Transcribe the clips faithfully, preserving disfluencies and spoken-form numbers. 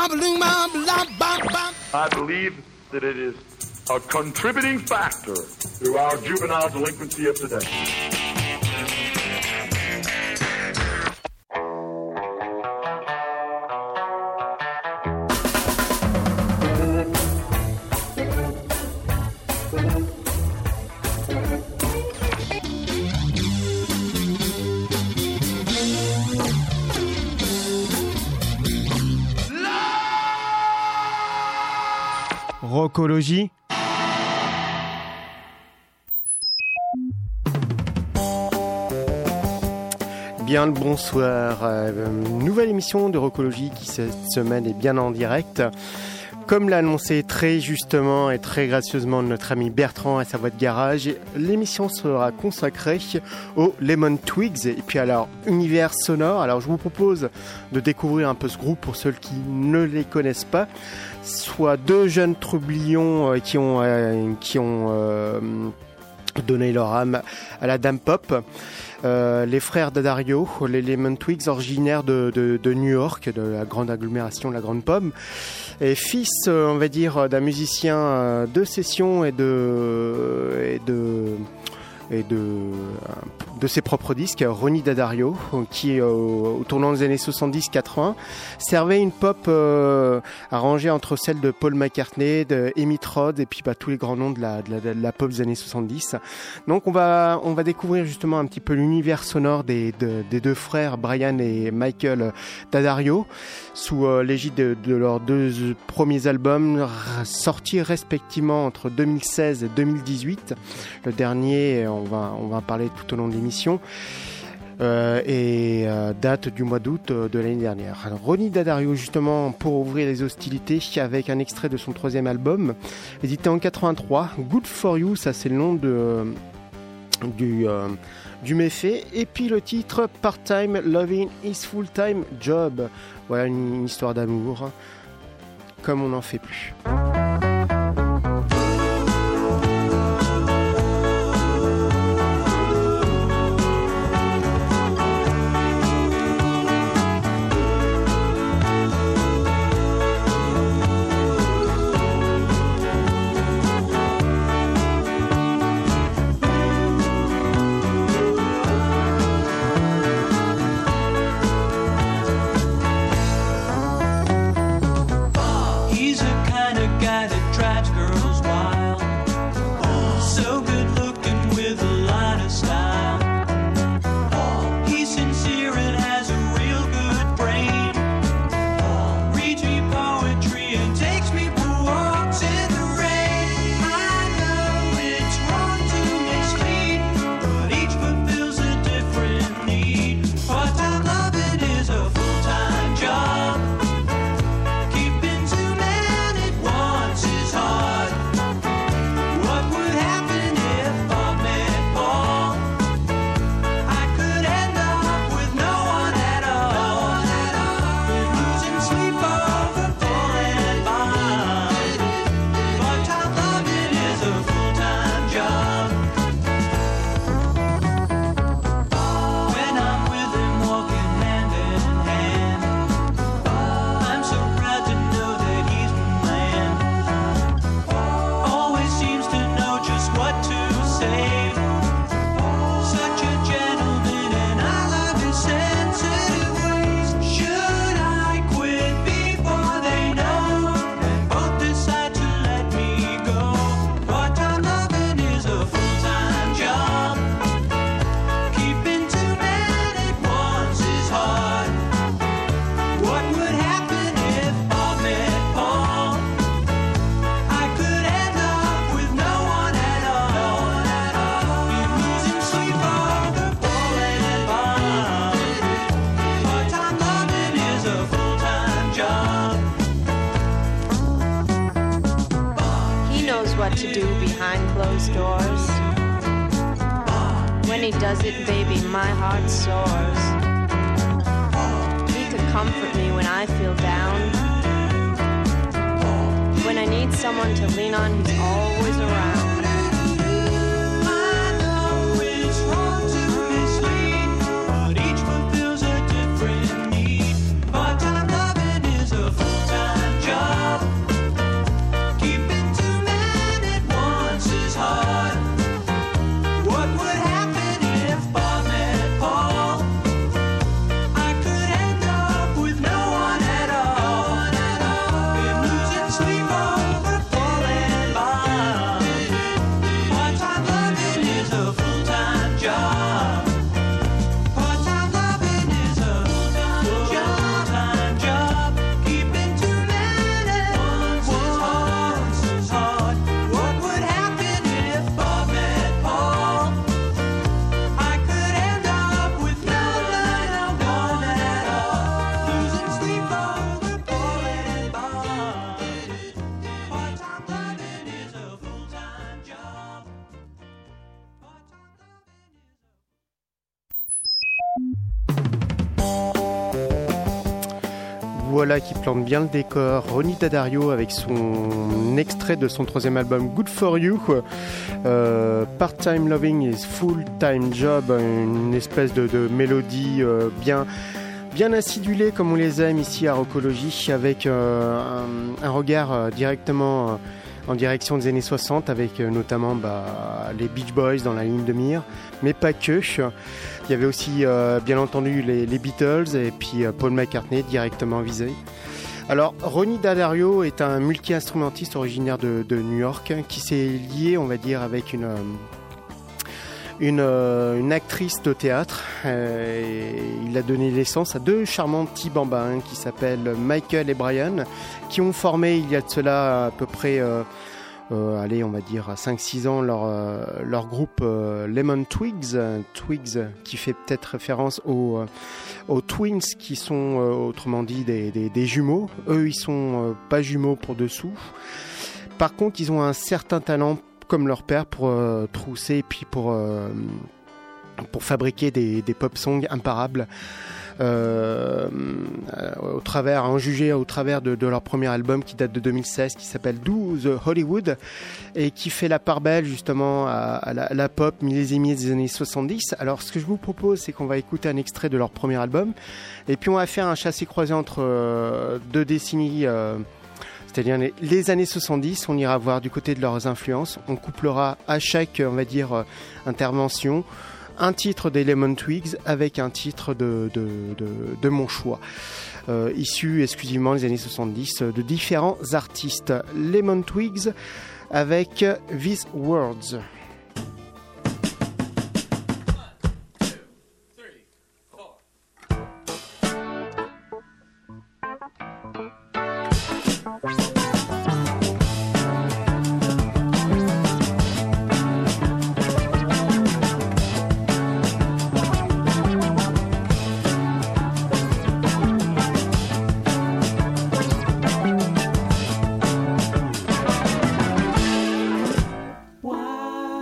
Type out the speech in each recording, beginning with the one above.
I believe that it is a contributing factor to our juvenile delinquency of today. Rockologie. Bien le bonsoir. Euh, nouvelle émission de Rockologie qui cette semaine est bien en direct. Comme l'a annoncé très justement et très gracieusement notre ami Bertrand à sa voix de garage, l'émission sera consacrée aux Lemon Twigs et puis à leur univers sonore. Alors je vous propose de découvrir un peu ce groupe pour ceux qui ne les connaissent pas. Soit deux jeunes troublions euh, qui ont, euh, qui ont euh, donné leur âme à la dame pop. Euh, les frères D'Addario, les Lemon Twigs, originaires de, de, de New York, de la grande agglomération de la Grande Pomme, et fils, euh, on va dire, d'un musicien euh, de session et de et de et de de ses propres disques, Ronnie D'Addario, qui euh, au tournant des années soixante-dix quatre-vingts servait une pop euh, arrangée entre celle de Paul McCartney, de Emmett Rhodes et puis bah, tous les grands noms de la, de la de la pop des années soixante-dix. Donc on va on va découvrir justement un petit peu l'univers sonore des de, des deux frères Brian et Michael D'Addario sous euh, l'égide de, de leurs deux premiers albums sortis respectivement entre deux mille seize et deux mille dix-huit. Le dernier, on va on va en parler tout au long de l'émission. Euh, et euh, date du mois d'août euh, de l'année dernière. Alors, Ronnie D'Addario, justement, pour ouvrir les hostilités avec un extrait de son troisième album, édité en quatre-vingt-trois, Good For You, ça c'est le nom de, euh, du, euh, du méfait, et puis le titre Part-Time Loving Is Full-Time Job. Voilà une, une histoire d'amour, comme on n'en fait plus. To do behind closed doors. When he does it, baby, my heart soars. He could comfort me when I feel down. When I need someone to lean on, he's always around. Part-time loving is a full-time voilà qui plante bien le décor. Ronnie Daddario avec son extrait de son troisième album Good For You. Euh, Part-Time Loving is Full-Time Job, une espèce de, de mélodie euh, bien, bien acidulée comme on les aime ici à Rockologie, avec euh, un, un regard euh, directement... Euh, en direction des années soixante, avec euh, notamment bah, les Beach Boys dans la ligne de mire, mais pas que. Il y avait aussi euh, bien entendu les, les Beatles et puis euh, Paul McCartney directement visé. Alors Ronnie Daddario est un multi-instrumentiste originaire de, de New York qui s'est lié, on va dire, avec une... Euh, Une, euh, une actrice de théâtre. Euh, et il a donné naissance à deux charmants petits bambins qui s'appellent Michael et Brian, qui ont formé il y a de cela à peu près, euh, euh, allez, on va dire cinq six ans, leur, euh, leur groupe euh, Lemon Twigs, Twigs qui fait peut-être référence aux, euh, aux Twins qui sont euh, autrement dit des, des, des jumeaux. Eux, ils sont euh, pas jumeaux pour dessous. Par contre, ils ont un certain talent comme leur père pour euh, trousser et puis pour, euh, pour fabriquer des, des pop songs imparables euh, euh, au travers, en jugé au travers de, de leur premier album qui date de deux mille seize, qui s'appelle Do the Hollywood et qui fait la part belle justement à, à, la, à la pop millésimée des années soixante-dix. Alors ce que je vous propose, c'est qu'on va écouter un extrait de leur premier album et puis on va faire un chassé-croisé entre euh, deux décennies, euh, c'est-à-dire les, les années soixante-dix, on ira voir du côté de leurs influences. On couplera à chaque, on va dire, euh, intervention, un titre des Lemon Twigs avec un titre de, de, de, de mon choix, euh, issu exclusivement des années soixante-dix, de différents artistes. Lemon Twigs avec These Words. Why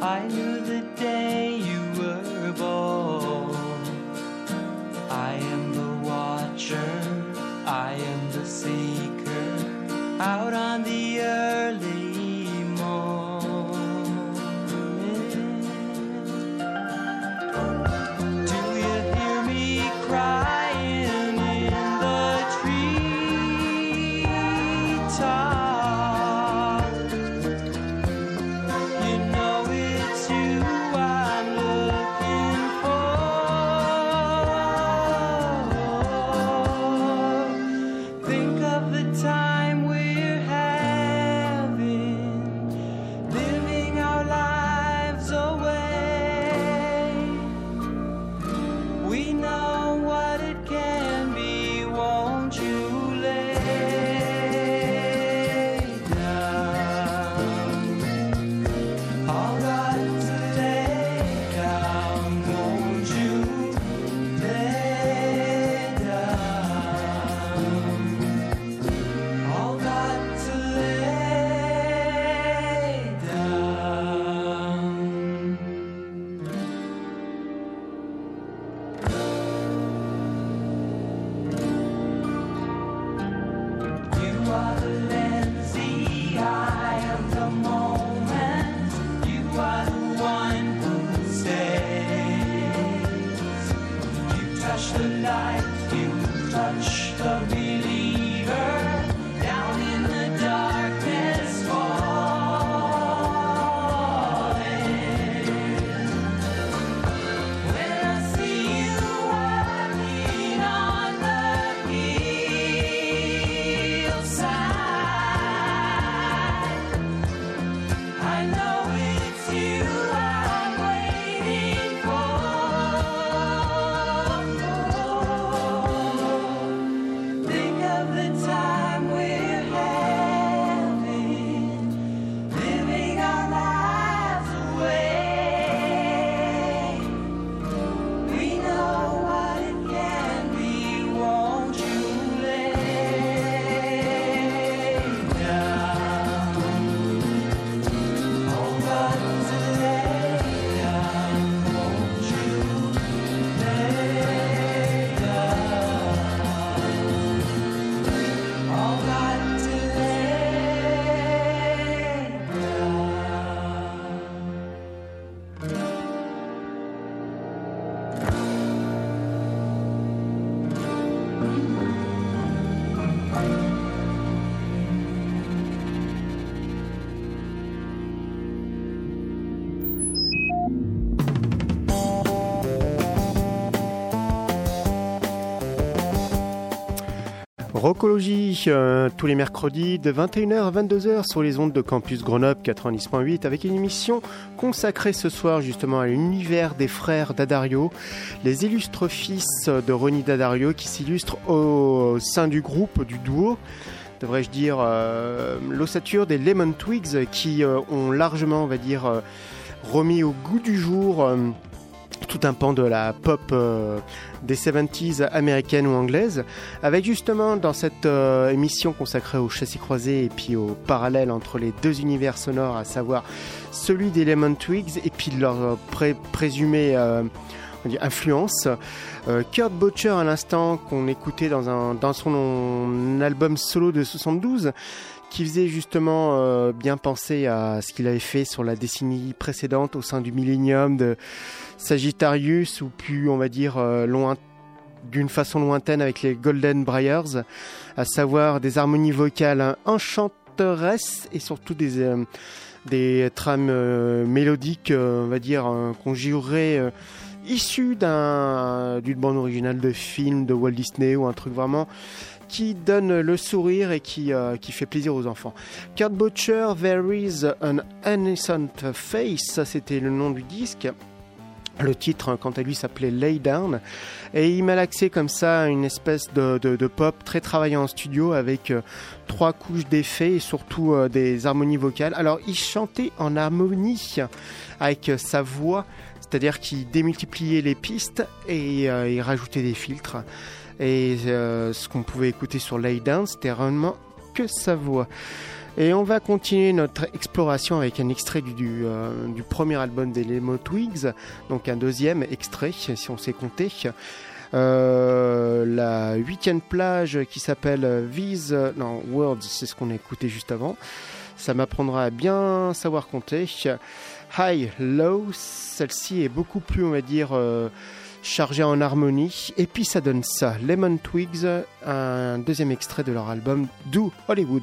I knew the day you were born. I am the watcher, I am the seeker, out on the early morning. Do you hear me crying in the treetop? You know it's you I'm looking for. Think of the time we're having, living our lives away. We know what it can be, won't you lay down? All right to lay down, won't you lay down? All right to lay down. You are the Lindsay, I am the moment. You are the one who stays. You touch the light, you touch the believer, down in the darkness falling. When I see you walking on the hillside, I know it's you I'm waiting for. Think of the time we're having, living our lives away. We know what it can be, won't you lay down? Oh, but to lay down, won't you lay down? All right to lay down. Rockologie, euh, tous les mercredis de vingt et une heures à vingt-deux heures sur les ondes de Campus Grenoble quatre-vingt-dix point huit, avec une émission consacrée ce soir justement à l'univers des frères D'Addario, les illustres fils de Ronnie D'Addario qui s'illustrent au sein du groupe, du duo, devrais-je dire, euh, l'ossature des Lemon Twigs, qui euh, ont largement, on va dire, euh, remis au goût du jour euh, tout un pan de la pop euh, des soixante-dix américaine ou anglaise, avec justement dans cette euh, émission consacrée au châssis croisé et puis au parallèle entre les deux univers sonores, à savoir celui des Lemon Twigs et puis leur euh, pré- présumée euh, on dit influence. Euh, Kurt Butcher à l'instant, qu'on écoutait dans, un, dans son album solo de soixante-douze, qui faisait justement euh, bien penser à ce qu'il avait fait sur la décennie précédente au sein du Millennium de Sagittarius, ou plus on va dire euh, loin, d'une façon lointaine avec les Golden Briars, à savoir des harmonies vocales enchanteresses et surtout des, euh, des trames euh, mélodiques, euh, on va dire, euh, conjurées, euh, issues d'un, d'une bande originale de film de Walt Disney ou un truc vraiment qui donne le sourire et qui, euh, qui fait plaisir aux enfants. Kurt Butcher, There is an Innocent Face, ça c'était le nom du disque. Le titre, quant à lui, s'appelait Lay Down, et il m'a malaxé comme ça une espèce de, de, de pop très travaillé en studio avec euh, trois couches d'effets et surtout euh, des harmonies vocales. Alors, il chantait en harmonie avec euh, sa voix, c'est-à-dire qu'il démultipliait les pistes et euh, il rajoutait des filtres. Et euh, ce qu'on pouvait écouter sur Lay Down, c'était vraiment que sa voix. Et on va continuer notre exploration avec un extrait du, du, euh, du premier album des Lemon Twigs, donc un deuxième extrait si on sait compter. Euh, la huitième plage qui s'appelle These non, Words, c'est ce qu'on a écouté juste avant. Ça m'apprendra à bien savoir compter. High, Low, celle-ci est beaucoup plus, on va dire, euh, chargée en harmonie. Et puis ça donne ça, Lemon Twigs, un deuxième extrait de leur album Do Hollywood.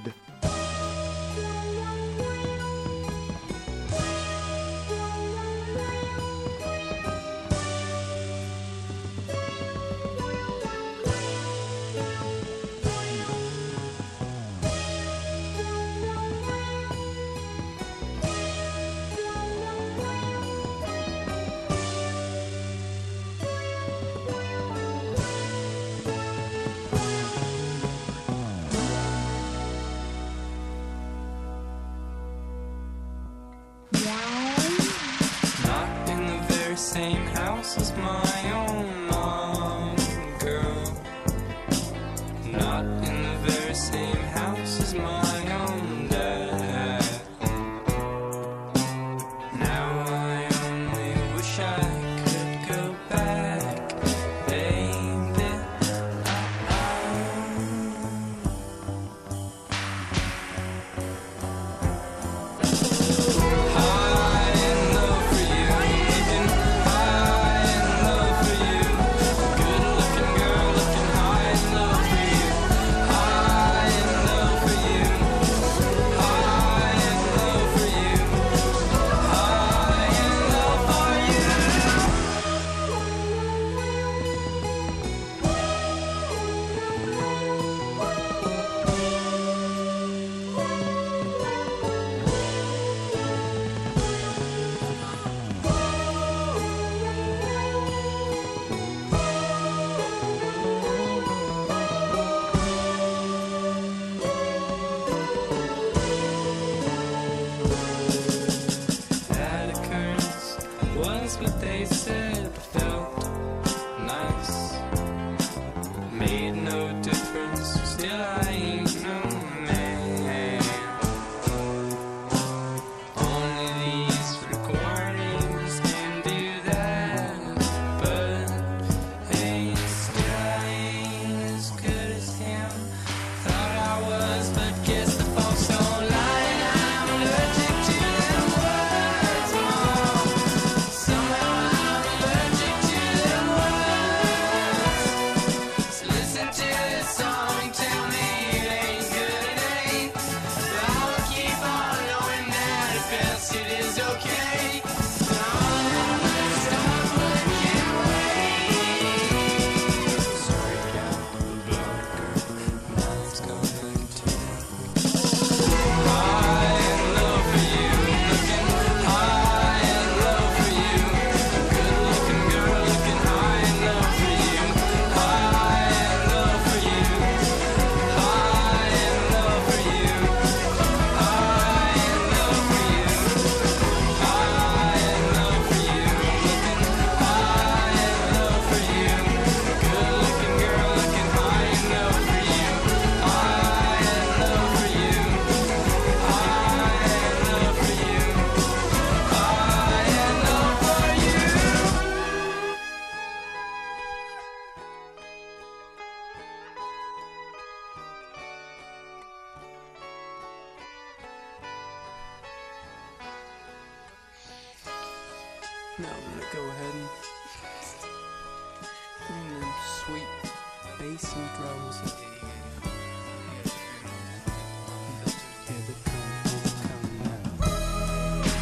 Now I'm gonna go ahead and bring them sweet bass and drums. Yeah, they're coming, they're coming now.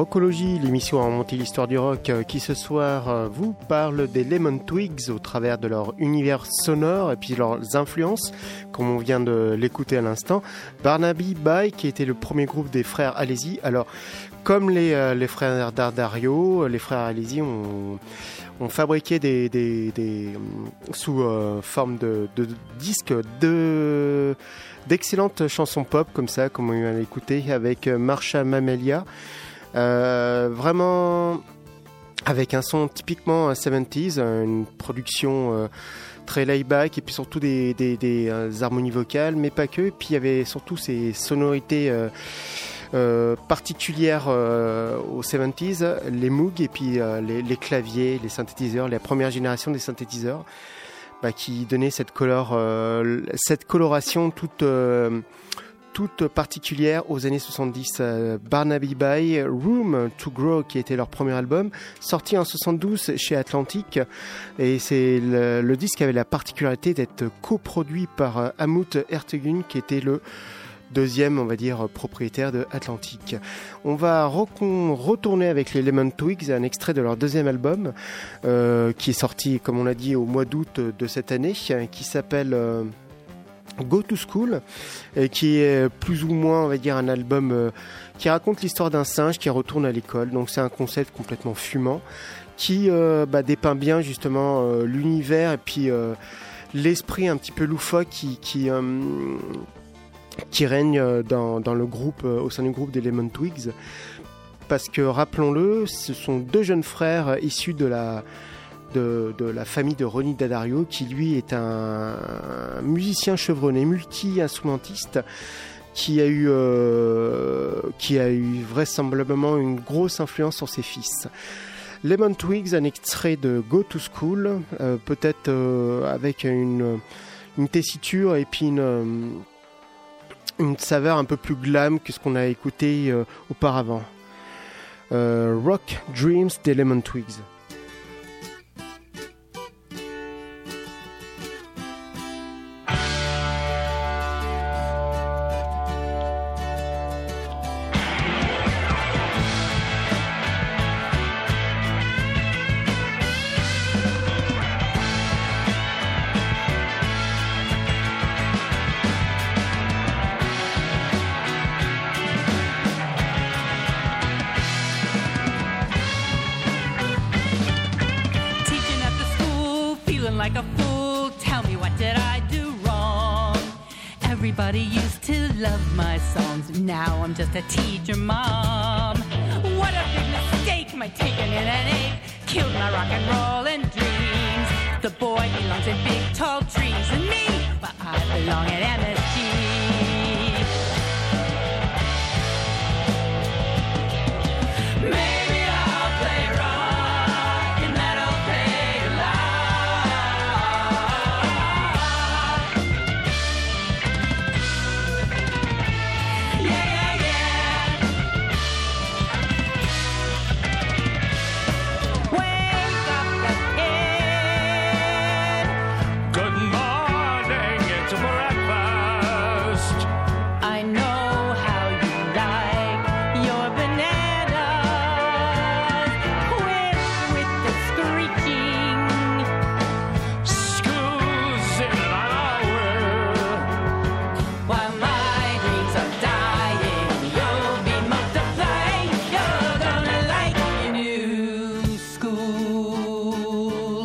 Rockologie, l'émission à remonter l'histoire du rock qui ce soir vous parle des Lemon Twigs au travers de leur univers sonore et puis leurs influences, comme on vient de l'écouter à l'instant. Barnaby Bye qui était le premier groupe des frères Alesi. Alors, comme les, euh, les frères D'Addario, les frères Alesi ont, ont fabriqué des, des, des sous euh, forme de, de, de disques de d'excellentes chansons pop comme ça, comme on vient d'écouter avec Marsha Mamelia. Euh, vraiment avec un son typiquement soixante-dix, une production euh, très laid-back et puis surtout des, des, des euh, harmonies vocales, mais pas que. Et puis il y avait surtout ces sonorités euh, euh, particulières euh, aux soixante-dix, les Moog et puis euh, les, les claviers, les synthétiseurs, la première génération des synthétiseurs, bah, qui donnaient cette, color, euh, cette coloration toute... Euh, toute particulière aux années soixante-dix. euh, Barnaby Bye, Room to Grow, qui était leur premier album, sorti en soixante-douze chez Atlantic, et c'est le, le disque avait la particularité d'être coproduit par euh, Helmut Ertegun, qui était le deuxième, on va dire, propriétaire de Atlantic. On va recon- retourner avec les Lemon Twigs, un extrait de leur deuxième album, euh, qui est sorti, comme on l'a dit, au mois d'août de cette année, qui s'appelle... Euh, Go to School, et qui est plus ou moins, on va dire, un album euh, qui raconte l'histoire d'un singe qui retourne à l'école. Donc c'est un concept complètement fumant qui euh, bah, dépeint bien justement euh, l'univers et puis euh, l'esprit un petit peu loufoque qui qui, euh, qui règne dans, dans le groupe, euh, au sein du groupe des Lemon Twigs. Parce que rappelons-le, ce sont deux jeunes frères issus de la De, de la famille de Ronnie D'Addario, qui lui est un, un musicien chevronné, multi-instrumentiste, qui a eu, euh, qui a eu vraisemblablement une grosse influence sur ses fils. Lemon Twigs, un extrait de Go to School, euh, peut-être euh, avec une, une tessiture et puis une, une saveur un peu plus glam que ce qu'on a écouté euh, auparavant. Euh, Rock Dreams des Lemon Twigs. Like a fool, tell me what did I do wrong? Everybody used to love my songs, now I'm just a teacher mom. What a big mistake, my taking in an egg killed my rock and rollin' dreams. The boy belongs in big tall trees, and me, but I belong at M S G. Maybe I'll play rock and that'll pay a lot. Yeah, yeah, yeah. Wake up the kid. Good morning, it's breakfast. I know how you like your bananas. Quit with the screeching. School's in an hour. While my dreams are dying, you'll be multiplying. You're gonna like your new school.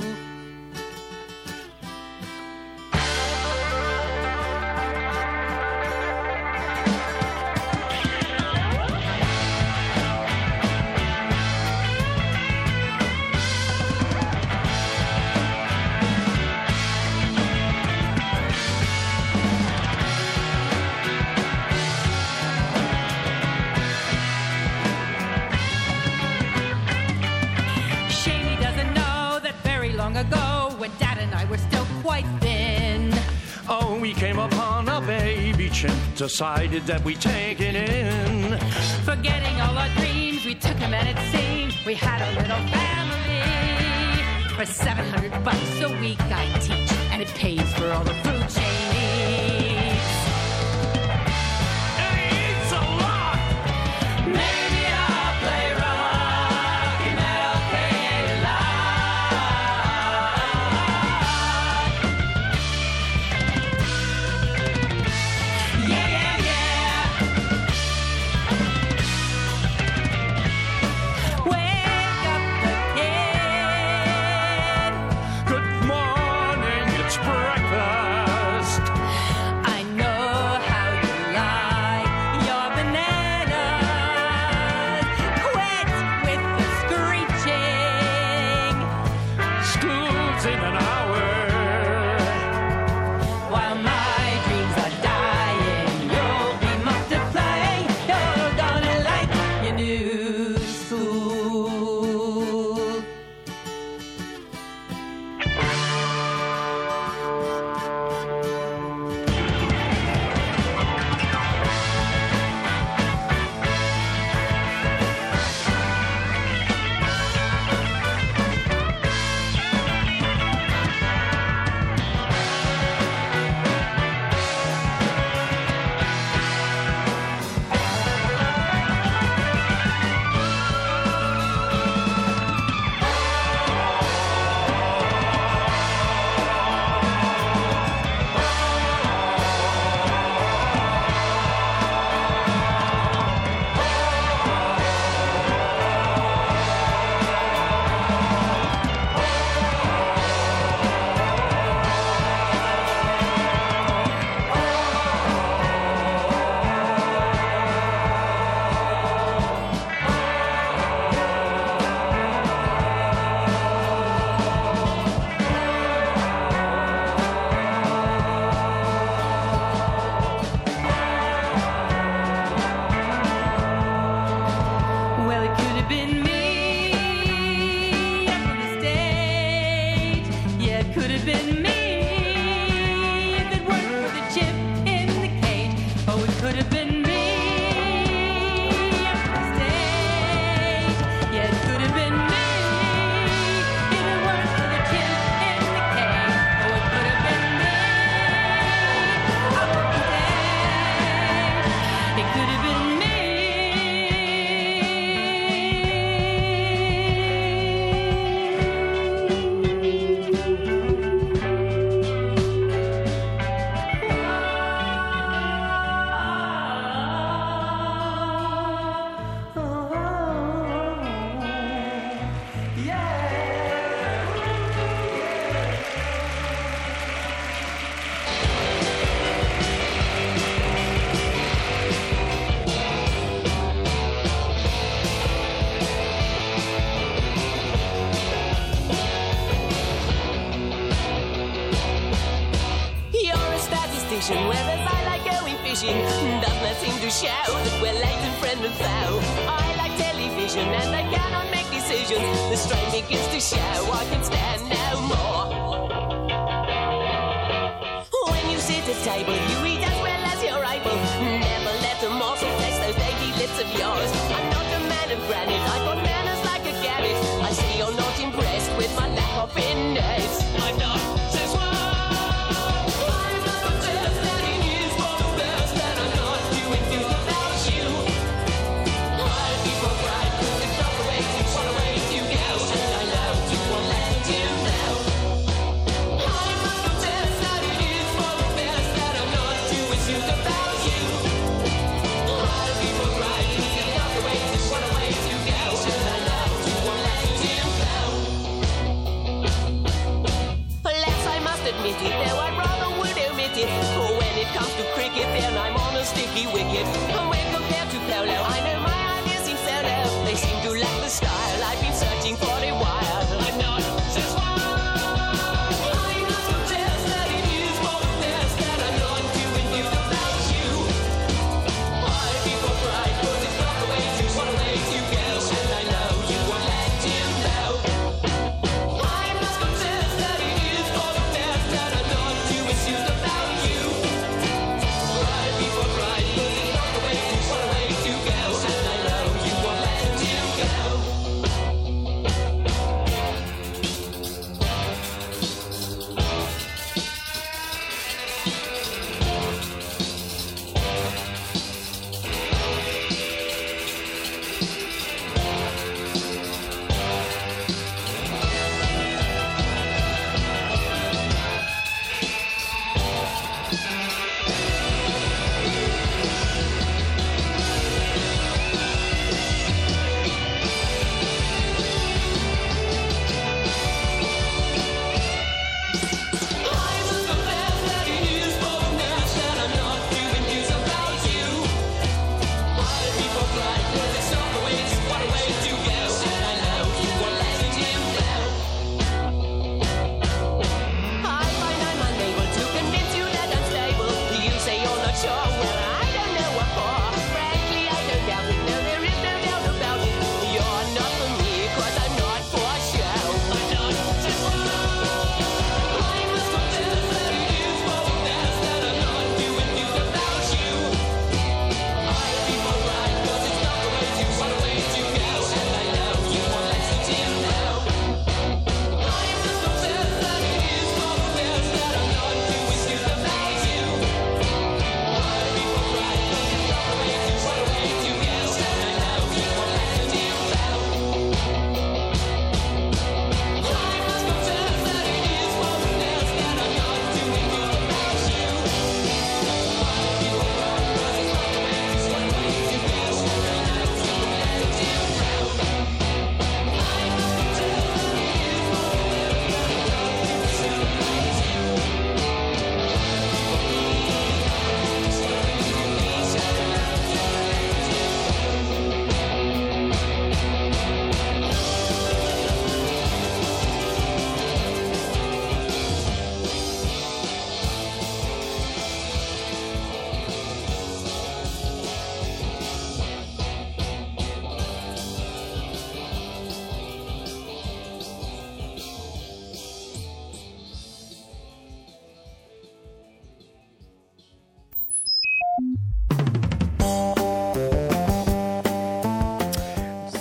Shame he doesn't know that very long ago, when Dad and I were still quite thin, Oh, we came upon a baby chimp, decided that we'd take it in. forgetting all our dreams, we took him and it seemed we had a little family. For seven hundred bucks a week I teach, and it pays for all the food chain needs. And he eats a lot. Maybe I'll play rock each breakfast. I know how you like your bananas. Quit with the screeching. School's in an hour. While my dreams are dying, you'll be multiplying. You're gonna like your new school. Well, it could have been me up on the stage. Yeah, it could have been me if it weren't for the chip in the cage. Oh, it could have been me up on the stage. Yeah, it could have been me if it weren't for the chip in the cage. Oh, it could have been me up on the stage. It could have been me. You're a statistician, whereas I like going fishing. Does not seem to show that we're late and friend and foe. I like television and I cannot make decisions. The strain begins to show, I can stand no more. When you sit at table, you eat as well as you're able. Never let a morsel taste those dainty lips of yours. I'm not a man of granite, I've got manners like a garret. I see you're not impressed with my lack of finesse. I'm not, says one. Admit it, though I rather would omit it. For when it comes to cricket, then I'm on a sticky wicket. And when compared to polo, I know my ideas seem so low. They seem to lack the style I've been searching for a while. I'm not, says one. I must confess that it is for the best that I'm not too enthused about you. I'll be for pride, 'cause it's not the way to, what a way to go. And I know you won't let him know. I must confess that it is for the best that I'm not too enthused about you. I'll be for pride, 'cause it's not the way to, what a way to go.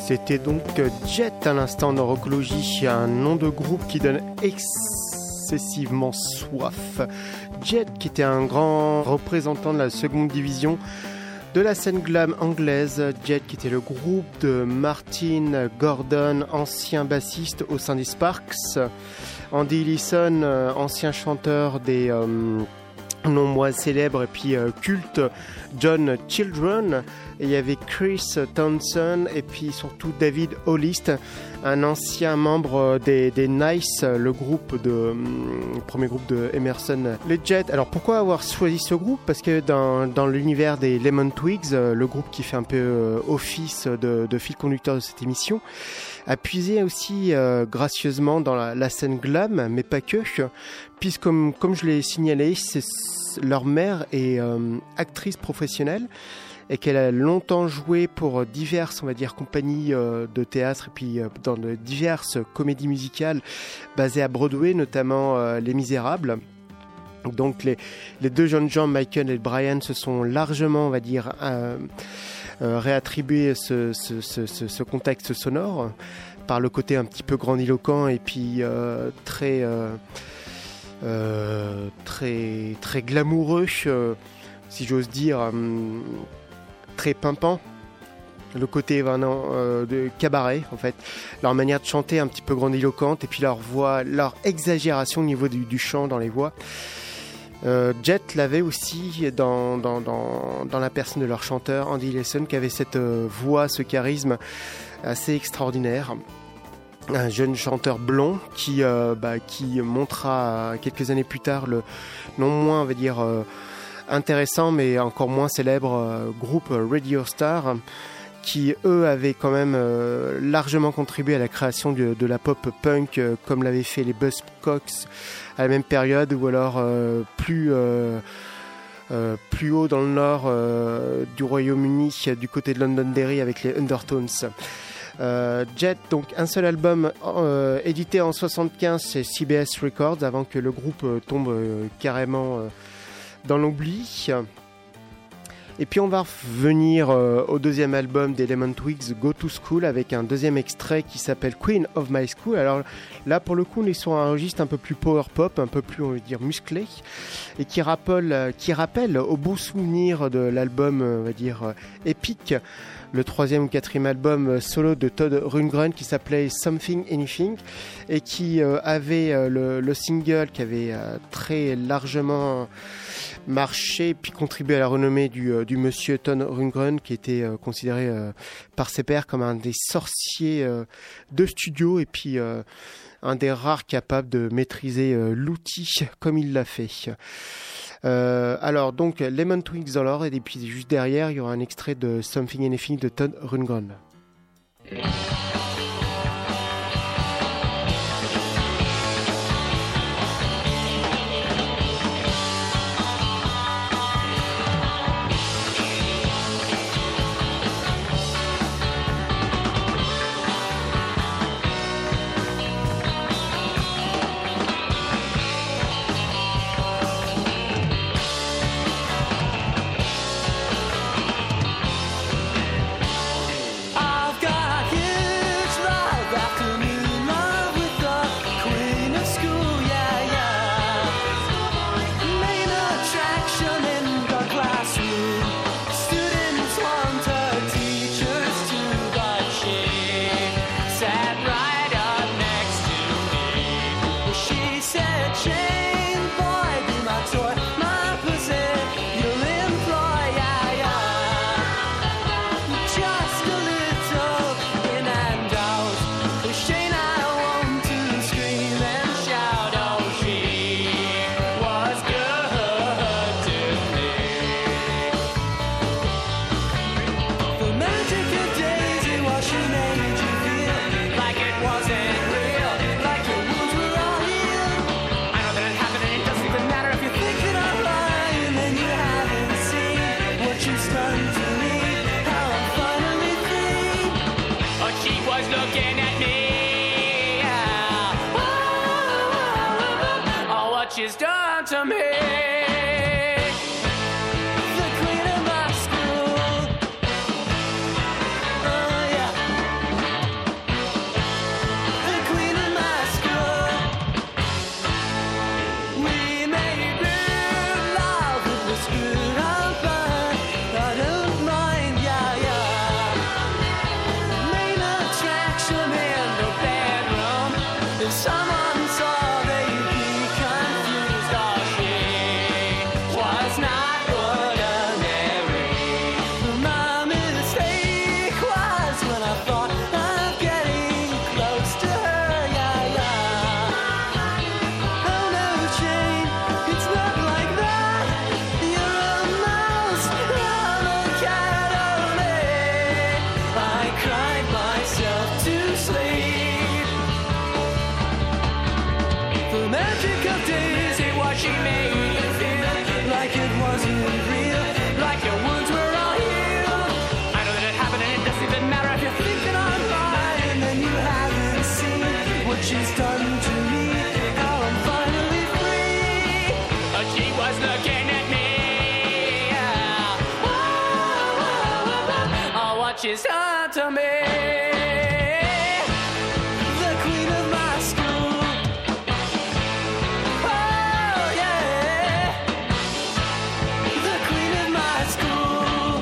C'était donc Jet à l'instant dans Rockologie, un nom de groupe qui donne excessivement soif. Jet qui était un grand représentant de la seconde division de la scène glam anglaise. Jet qui était le groupe de Martin Gordon, ancien bassiste au sein des Sparks. Andy Leeson, ancien chanteur des euh, noms moins célèbres et puis euh, cultes, John Children. Et il y avait Chris Townsend et puis surtout David Holist, un ancien membre des, des Nice, le groupe de le premier groupe de Emerson, les Jets. Alors pourquoi avoir choisi ce groupe? Parce que dans, dans l'univers des Lemon Twigs, le groupe qui fait un peu office de, de fil conducteur de cette émission, a puisé aussi euh, gracieusement dans la, la scène glam, mais pas que, puisque comme, comme je l'ai signalé, c'est, leur mère est euh, actrice professionnelle et qu'elle a longtemps joué pour diverses, on va dire, compagnies euh, de théâtre et puis euh, dans de diverses comédies musicales basées à Broadway, notamment euh, Les Misérables. Donc les, les deux jeunes gens, Michael et Brian, se sont largement, on va dire, euh, euh, réattribué ce, ce, ce, ce, ce contexte sonore par le côté un petit peu grandiloquent et puis euh, très, euh, euh, très, très glamoureux, euh, si j'ose dire, euh, très pimpant. Le côté vraiment euh, de cabaret, en fait, leur manière de chanter un petit peu grandiloquente et puis leur voix, leur exagération au niveau du, du chant dans les voix. Euh, Jet l'avait aussi dans, dans, dans, dans la personne de leur chanteur Andy Leeson, qui avait cette euh, voix, ce charisme assez extraordinaire. Un jeune chanteur blond qui, euh, bah, qui montrera quelques années plus tard le non moins, on va dire, euh, intéressant mais encore moins célèbre euh, groupe Radio Star, qui eux avaient quand même euh, largement contribué à la création de, de la pop punk, euh, comme l'avaient fait les Buzzcocks à la même période, ou alors euh, plus euh, euh, plus haut dans le nord euh, du Royaume-Uni, du côté de Londonderry avec les Undertones. Euh, Jet, donc un seul album euh, édité en soixante-quinze chez C B S Records avant que le groupe euh, tombe euh, carrément euh, dans l'oubli. Et puis on va revenir euh, au deuxième album des Lemon Twigs, Go to School, avec un deuxième extrait qui s'appelle Queen of My School. Alors là, pour le coup, on est sur un registre un peu plus power pop, un peu plus, on va dire, musclé, et qui rappelle, qui rappelle au beau souvenir de l'album, on va dire, euh, épique, le troisième ou quatrième album solo de Todd Rundgren qui s'appelait Something Anything et qui euh, avait euh, le, le single qui avait euh, très largement marché puis contribué à la renommée du, euh, du monsieur Todd Rundgren, qui était euh, considéré euh, par ses pairs comme un des sorciers euh, de studio et puis euh, un des rares capables de maîtriser euh, l'outil comme il l'a fait. Euh, alors donc Lemon Twigs dans l'ordre, et puis juste derrière il y aura un extrait de Something Anything de Todd Rundgren. She's done to me. The queen of my school. Oh yeah. wasn't real, like your wounds were all healed. I know that it happened and it doesn't even matter if you're thinking I'm fine, and you haven't seen what she's done to me. How I'm finally free. But she was looking at me. Oh, oh, oh, oh, oh, what she's done to me. The queen of my school. Oh yeah, the queen of my school.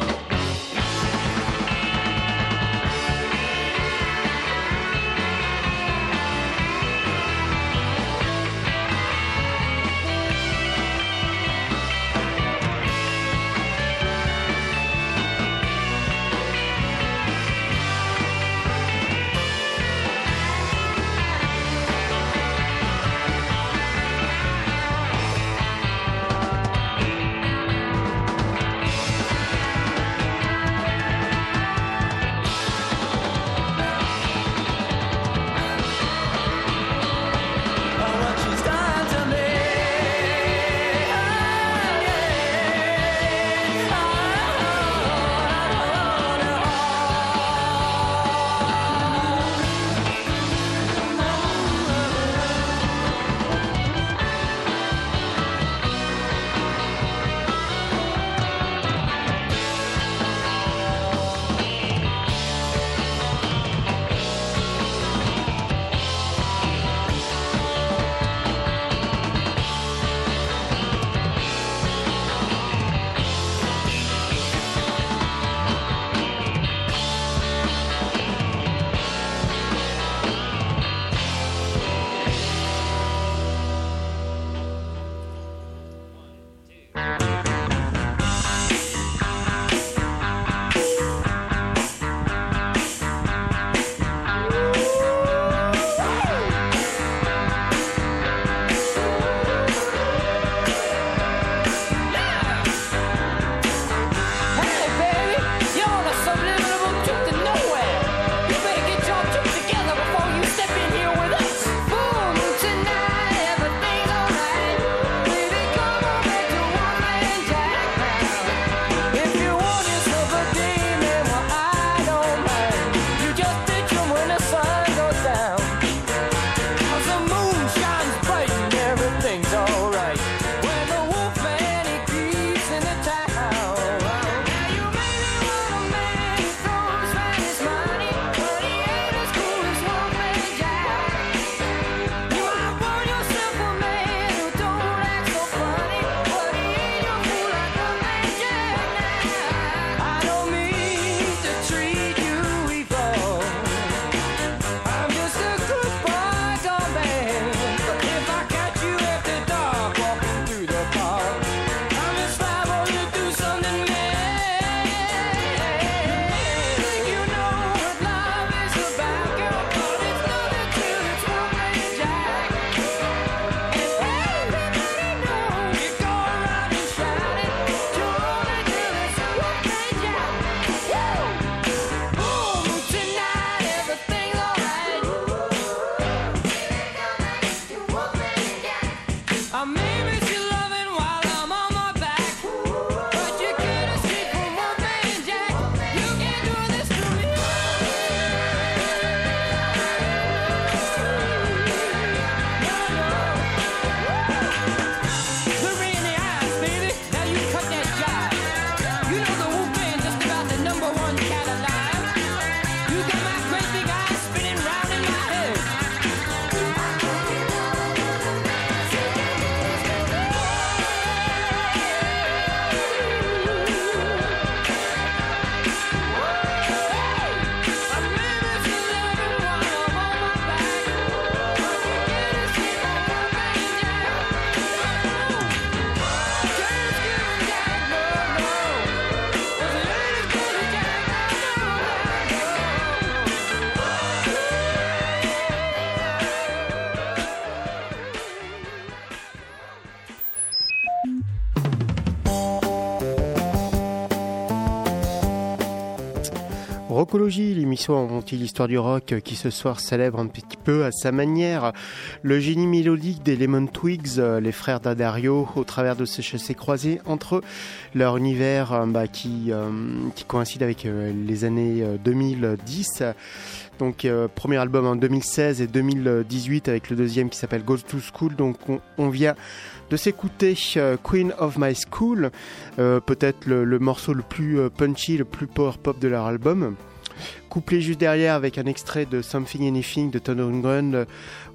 Rockologie, l'émission inventive l'histoire du rock qui ce soir célèbre un petit peu à sa manière le génie mélodique des Lemon Twigs, les frères d'Addario, au travers de ces chassés croisés entre leur univers bah, qui, euh, qui coïncide avec euh, les années deux mille dix. Donc euh, premier album en deux mille seize et deux mille dix-huit avec le deuxième qui s'appelle Go to School. Donc on, on vient de s'écouter euh, Queen of My School, euh, peut-être le, le morceau le plus euh, punchy, le plus power pop de leur album. Couplé juste derrière avec un extrait de Something Anything de Todd Rundgren,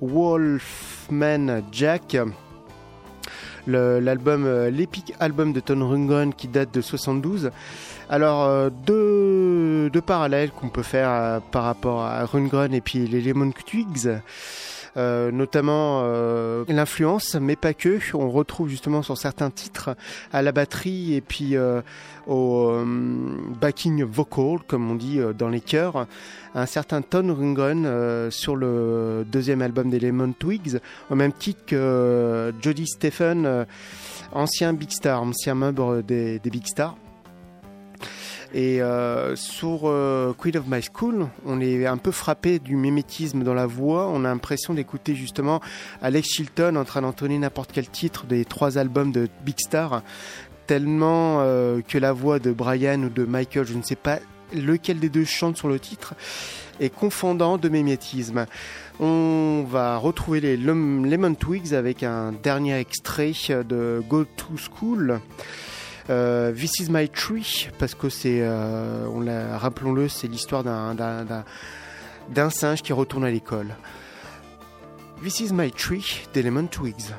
Wolfman Jack. Le, l'album, euh, l'épique album de Todd Rundgren qui date de soixante-douze. Alors euh, deux, deux parallèles qu'on peut faire euh, par rapport à Rundgren et puis les Lemon Twigs. Euh, notamment euh, l'influence, mais pas que. On retrouve justement sur certains titres à la batterie et puis euh, au euh, backing vocal, comme on dit euh, dans les chœurs, un certain Todd Rundgren euh, sur le deuxième album des Lemon Twigs, au même titre que euh, Jody Stephen, euh, ancien Big Star, ancien membre des, des Big Stars. Et euh, sur euh, Queen of My School, on est un peu frappé du mimétisme dans la voix. On a l'impression d'écouter justement Alex Chilton en train d'entonner n'importe quel titre des trois albums de Big Star, tellement euh, que la voix de Brian ou de Michael, je ne sais pas lequel des deux chante sur le titre, est confondant de mimétisme. On va retrouver les Lemon Twigs avec un dernier extrait de Go to School. Euh, This is my tree, parce que c'est, euh, on l'a, rappelons-le, c'est l'histoire d'un, d'un, d'un, d'un singe qui retourne à l'école. This is my tree des Lemon Twigs.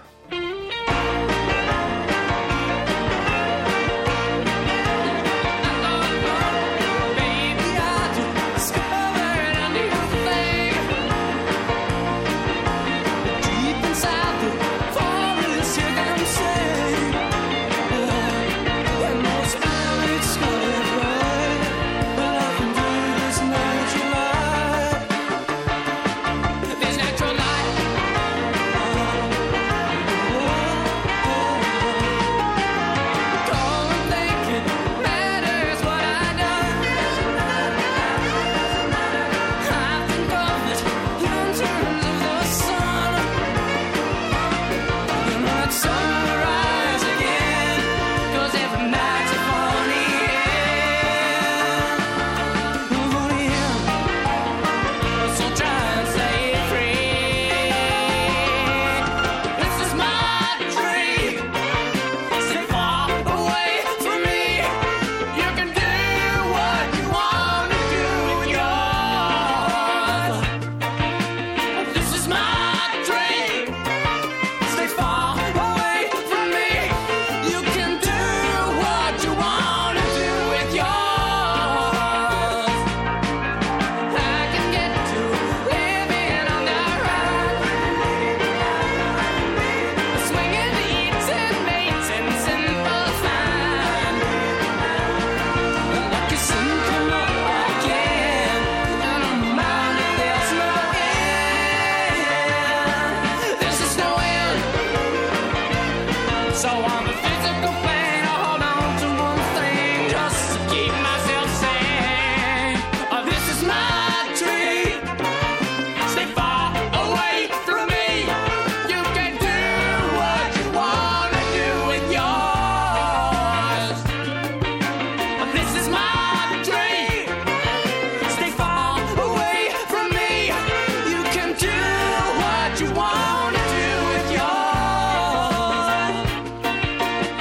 You wanna do with yours.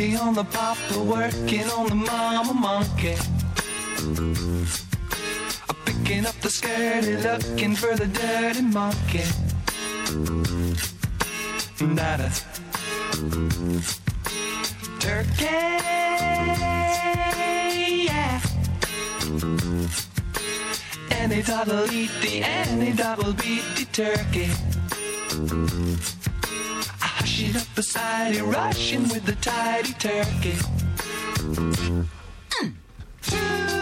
Daddy on the papa, working on the mama monkey. Picking up the skirty, looking for the dirty monkey. Nada. Turkey, yeah. Any dog'll eat the, any dog'll beat the turkey. I hush it up beside you, rushing with the tidy turkey. Mm. Too,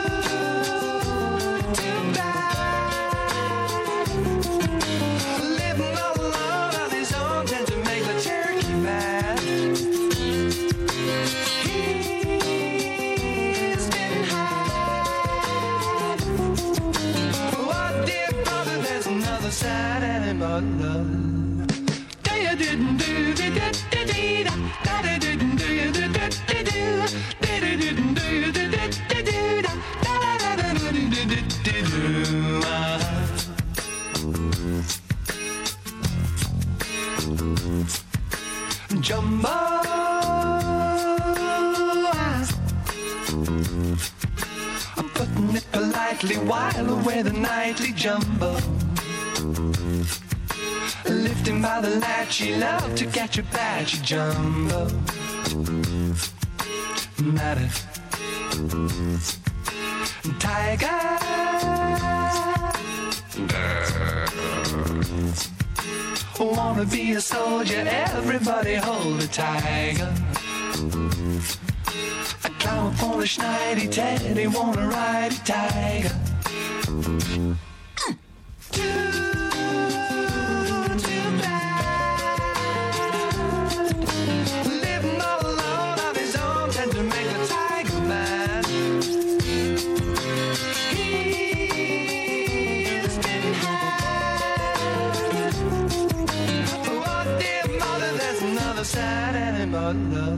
too bad. Living all alone on his own tends to make the turkey mad. He's been had. What dear brother, there's another sad animal love. Didn't do the da da da da da didn't do the da da da da didn't do the da da da da da da da. Jumbo, I'm putting it politely while away the nightly jumbo. Lift him by the latch, he loved to catch a patchy jumbo. Matter. Tiger. Wanna be a soldier, everybody hold a tiger. A clown for the schneidi teddy, wanna ride a tiger. Sad animal love.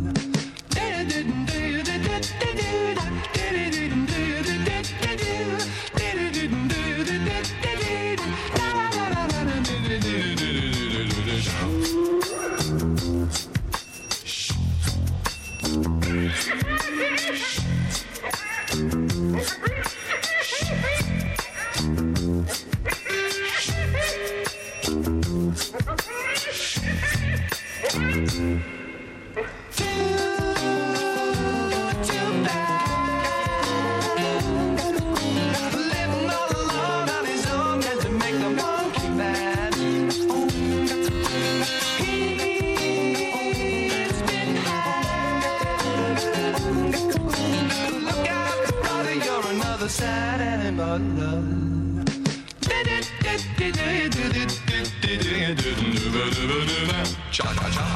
Sad animal love. Cha cha cha.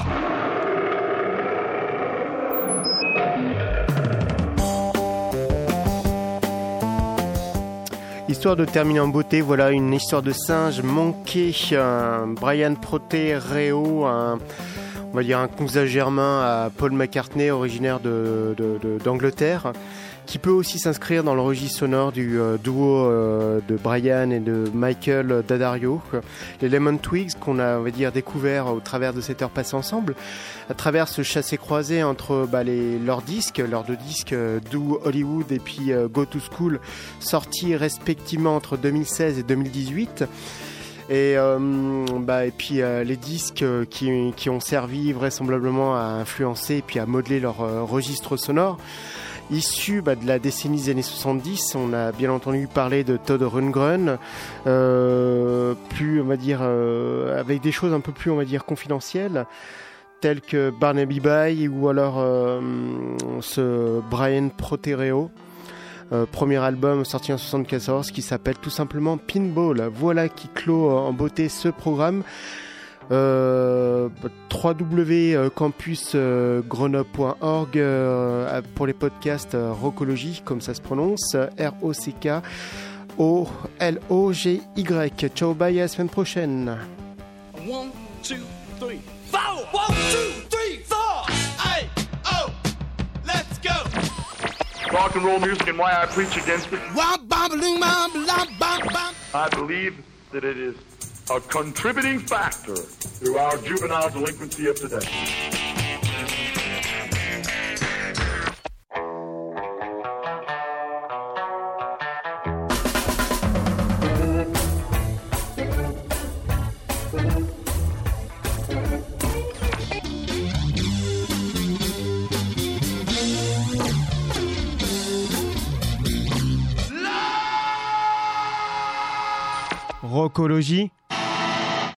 Histoire de terminer en beauté, voilà une histoire de singe manqué. Un Brian Protereo, un, on va dire un cousin germain à Paul McCartney, originaire de, de, de, d'Angleterre, qui peut aussi s'inscrire dans le registre sonore du euh, duo euh, de Brian et de Michael D'Addario, les Lemon Twigs, qu'on a, on va dire, découvert au travers de cette heure passée ensemble, à travers ce chassé-croisé entre bah, les, leurs disques, leurs deux disques euh, Do Hollywood et puis euh, Go to School, sortis respectivement entre deux mille seize et deux mille dix-huit. Et, euh, bah, et puis euh, les disques qui, qui ont servi vraisemblablement à influencer et puis à modeler leur euh, registre sonore. Issu bah, de la décennie des années soixante-dix, on a bien entendu parler de Todd Rundgren, euh, plus on va dire euh, avec des choses un peu plus on va dire confidentielles, telles que Barnaby Bay ou alors euh, ce Brian Protereo. Euh, premier album sorti en soixante-quatorze qui s'appelle tout simplement Pinball. Voilà qui clôt en beauté ce programme. Euh, w w w point campus grenoble point org euh, pour les podcasts euh, Rockologie, comme ça se prononce, R O C K O L O G Y. Ciao, bye, à la semaine prochaine. One, two, three, four. One, two, three, four. Hey, oh, let's go. Rock and roll music and why I preach against it. I believe that it is a contributing factor to our juvenile delinquency of today. Rockologie.